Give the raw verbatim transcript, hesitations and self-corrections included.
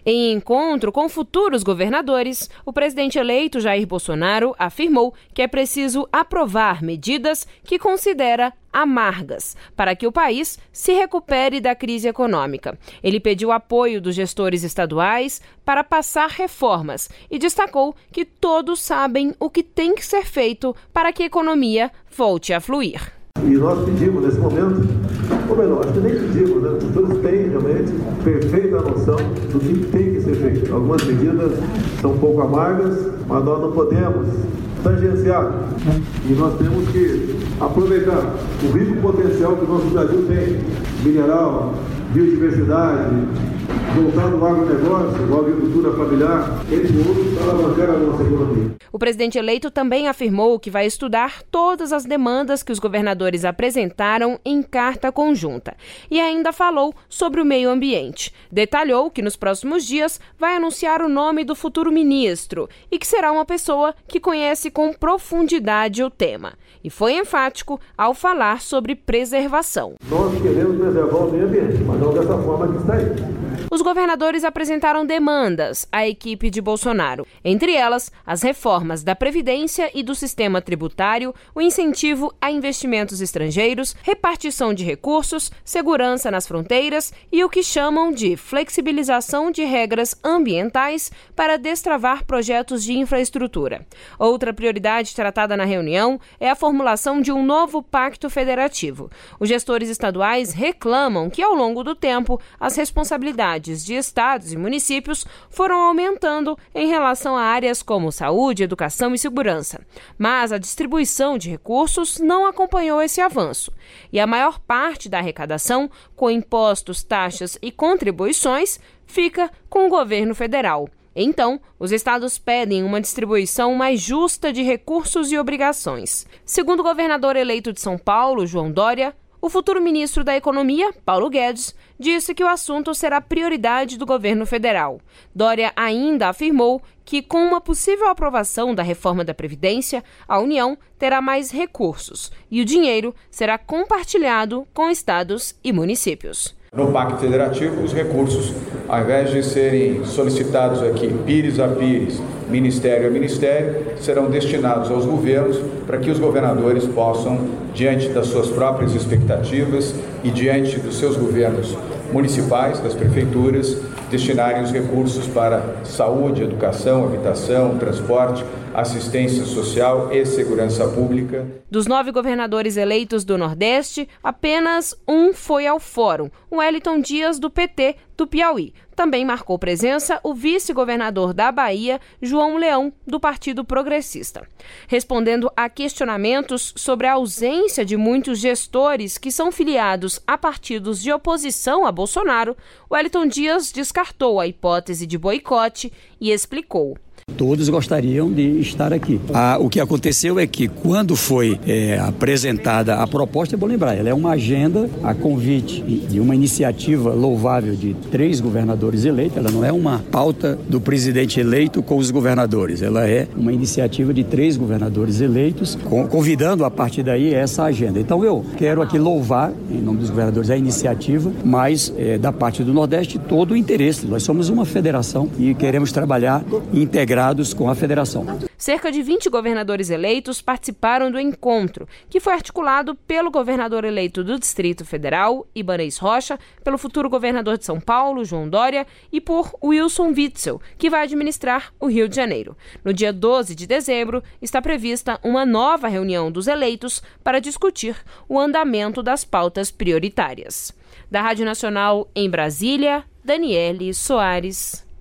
Em encontro com futuros governadores, o presidente eleito Jair Bolsonaro afirmou que é preciso aprovar medidas que considera amargas para que o país se recupere da crise econômica. Ele pediu apoio dos gestores estaduais para passar reformas e destacou que todos sabem o que tem que ser feito para que a economia volte a fluir. E nós pedimos nesse momento, ou melhor, acho que nem pedimos, né? Todos têm realmente perfeita noção do que tem que ser feito. Algumas medidas são um pouco amargas, mas nós não podemos tangenciar. E nós temos que aproveitar o rico potencial que o nosso Brasil tem, mineral, biodiversidade, voltado ao agronegócio, à agricultura familiar, entre outros, para alavancar a nossa economia. O presidente eleito também afirmou que vai estudar todas as demandas que os governadores apresentaram em carta conjunta e ainda falou sobre o meio ambiente. Detalhou que nos próximos dias vai anunciar o nome do futuro ministro e que será uma pessoa que conhece com profundidade o tema. E foi enfático ao falar sobre preservação. Nós queremos preservar o meio ambiente, mas não dessa forma que está aí. Os governadores apresentaram demandas à equipe de Bolsonaro, entre elas as reformas da Previdência e do sistema tributário, o incentivo a investimentos estrangeiros, repartição de recursos, segurança nas fronteiras e o que chamam de flexibilização de regras ambientais para destravar projetos de infraestrutura. Outra prioridade tratada na reunião é a formulação de um novo pacto federativo. Os gestores estaduais reclamam que, ao longo do tempo, as responsabilidades de estados e municípios foram aumentando em relação a áreas como saúde, educação e segurança. Mas a distribuição de recursos não acompanhou esse avanço. E a maior parte da arrecadação, com impostos, taxas e contribuições, fica com o governo federal. Então, os estados pedem uma distribuição mais justa de recursos e obrigações. Segundo o governador eleito de São Paulo, João Dória, o futuro ministro da Economia, Paulo Guedes, disse que o assunto será prioridade do governo federal. Dória ainda afirmou que, com uma possível aprovação da reforma da Previdência, a União terá mais recursos e o dinheiro será compartilhado com estados e municípios. No Pacto Federativo, os recursos, ao invés de serem solicitados aqui pires a pires, ministério a ministério, serão destinados aos governos para que os governadores possam, diante das suas próprias expectativas e diante dos seus governos municipais, das prefeituras, destinarem os recursos para saúde, educação, habitação, transporte, assistência social e segurança pública. Dos nove governadores eleitos do Nordeste, apenas um foi ao fórum, o Wellington Dias, do P T do Piauí. Também marcou presença o vice-governador da Bahia, João Leão, do Partido Progressista. Respondendo a questionamentos sobre a ausência de muitos gestores que são filiados a partidos de oposição a Bolsonaro, Wellington Dias descartou a hipótese de boicote e explicou. Todos gostariam de estar aqui. Ah, o que aconteceu é que quando foi é, apresentada a proposta, é bom lembrar, ela é uma agenda a convite de uma iniciativa louvável de três governadores eleitos, ela não é uma pauta do presidente eleito com os governadores, ela é uma iniciativa de três governadores eleitos, convidando a partir daí essa agenda. Então eu quero aqui louvar, em nome dos governadores, a iniciativa, mas é, da parte do Nordeste todo o interesse. Nós somos uma federação e queremos trabalhar integrado com a federação. Cerca de vinte governadores eleitos participaram do encontro, que foi articulado pelo governador eleito do Distrito Federal, Ibanez Rocha, pelo futuro governador de São Paulo, João Dória, e por Wilson Witzel, que vai administrar o Rio de Janeiro. No dia doze de dezembro, está prevista uma nova reunião dos eleitos para discutir o andamento das pautas prioritárias. Da Rádio Nacional em Brasília, Daniele Soares.